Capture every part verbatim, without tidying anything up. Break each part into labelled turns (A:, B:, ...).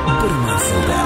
A: bir manzilda.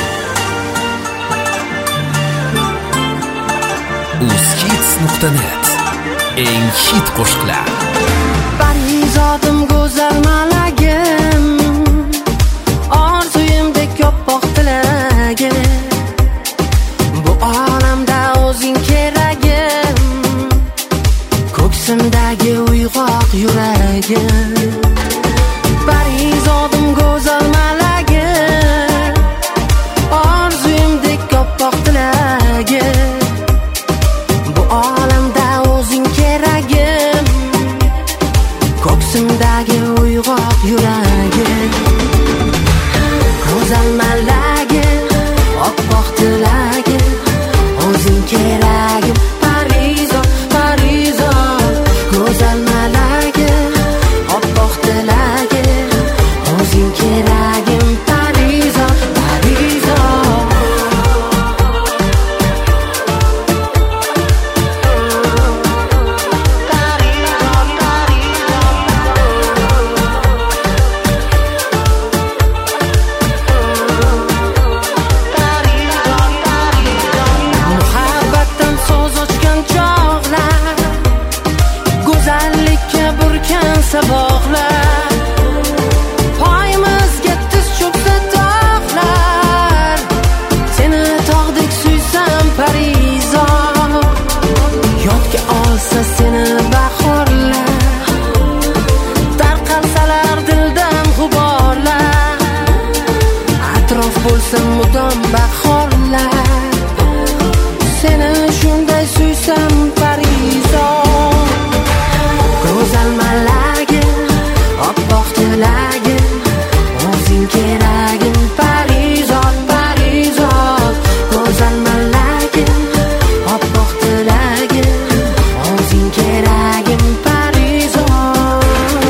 A: uzhits nuqta net eng hit qo'shiqlar.
B: Parizodim go'zal malagim, orzuyimdek oppoq tilagim, bu olamda o'zing keragim, ko'ksimdagi uyg'oq yuragim. Parizodim go'zal malagim, orzuyimdek oppoq tilagim, bu olamda o'zing keragim, ko'ksimdagi uyg'oq yuragim. Go'zal malagim, oppoq tilagim, o'zing keragim. Parizod, Parizod, go'zal malagim, oppoq tilagim, o'zing keragim. Parizod, Parizod. Muhabbatdan so'z ochgan chog'lar, go'zallikka burkan saboqlar, poyimizga tiz cho'ksa tog'lar, seni tog'dek suysam Parizod, yodga olsa seni bahorlar, tarqalsalar dildan g'uborlar, atrof bo'lsa mudom bahorlar, seni shunday suysam Parizod. Go'zal malagim, oppoq tilagim, o'zing keragim. Parizod, Parizod, go'zal malagim, oppoq tilagim, o'zing keragim. Parizod.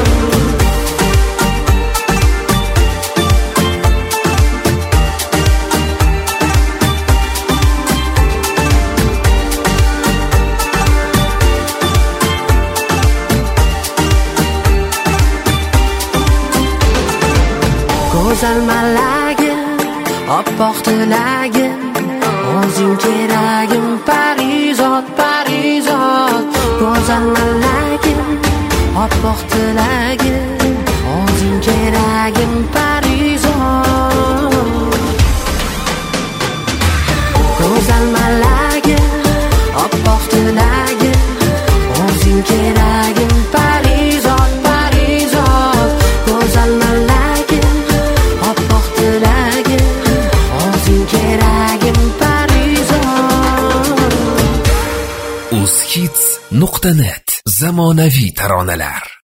B: Go'zal malagim, oppoq tilagim, o'zing keragim. Parizod, Parizod, go'zal malagim, oppoq tilagim, o'zing keragim. Parizod. Go'zal malagim, oppoq tilagim, o'zing keragim. Parizod, Parizod, go'zal malagim, oppoq tilagim, o'zing keragim. Parizod.
A: uzhits nuqta net zamonaviy taronalar.